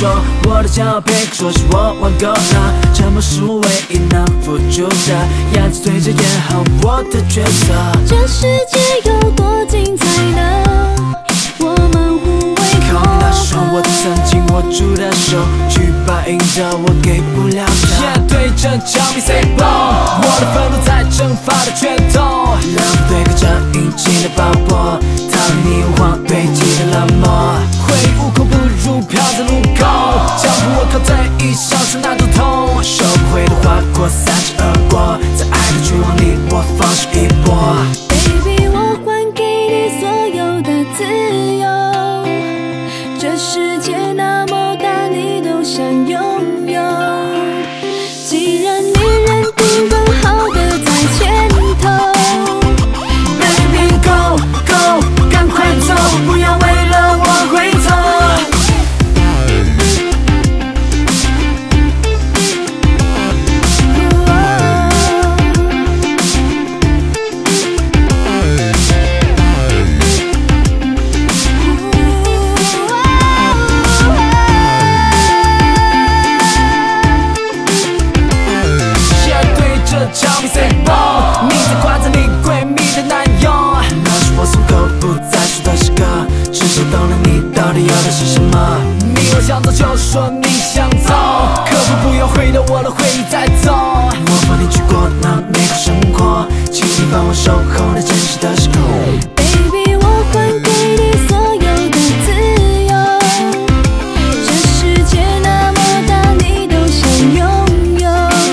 说，我的骄傲配合说是我玩够了，沉默是我唯一能付出的，牙齿对着演好我的角色。 这世界有多精彩呢？我们互为靠那双我曾经握住的手，去把赢的我给不了他。对着墙壁 say boom， 我的愤怒在蒸发的拳头，冷对抗着引擎的爆破，逃离你无黄堆积的冷漠。回忆无孔不入，飘在路口，强迫我靠在意享受那种痛，收不回的划过，散着而过，在爱的绝望里，我放手一搏。 Baby， 我还给你所有的自由，这世界那么大，你都想拥有。既然女人比更好的在前头 ，Baby go go， 赶快走，不要为了我回头。墙壁 say boom， 你在夸赞你闺蜜的男友，那是我松口不再说的诗歌，至少懂了你到底要的是什么。你若想走就说你想走，可不要回到我的回忆再走。我帮你去过那美好生活，请你帮我守候那真实的时空。 Baby， 我还给你所有的自由，这世界那么大，你都想拥有。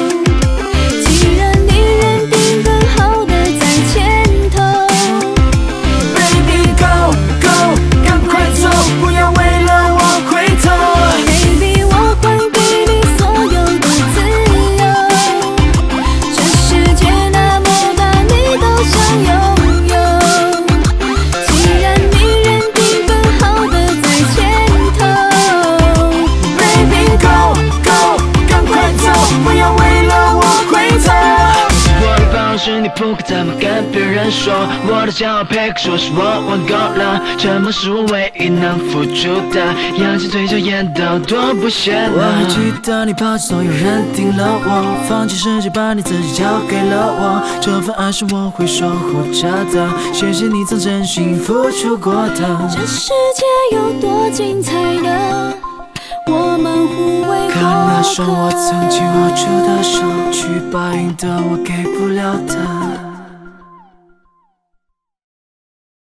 是你不可怎么跟别人说，我的骄傲配合说是我玩够了，沉默是我唯一能付出的，氧气对着眼都多不屑了。我还记得你抛弃所有人听了我，放弃世界把你自己交给了我，这份爱是我会守护着的，谢谢你曾真心付出过的。 这世界有多精彩呢？我们互为看那双我曾经握住的手，去把赢的我给不了的。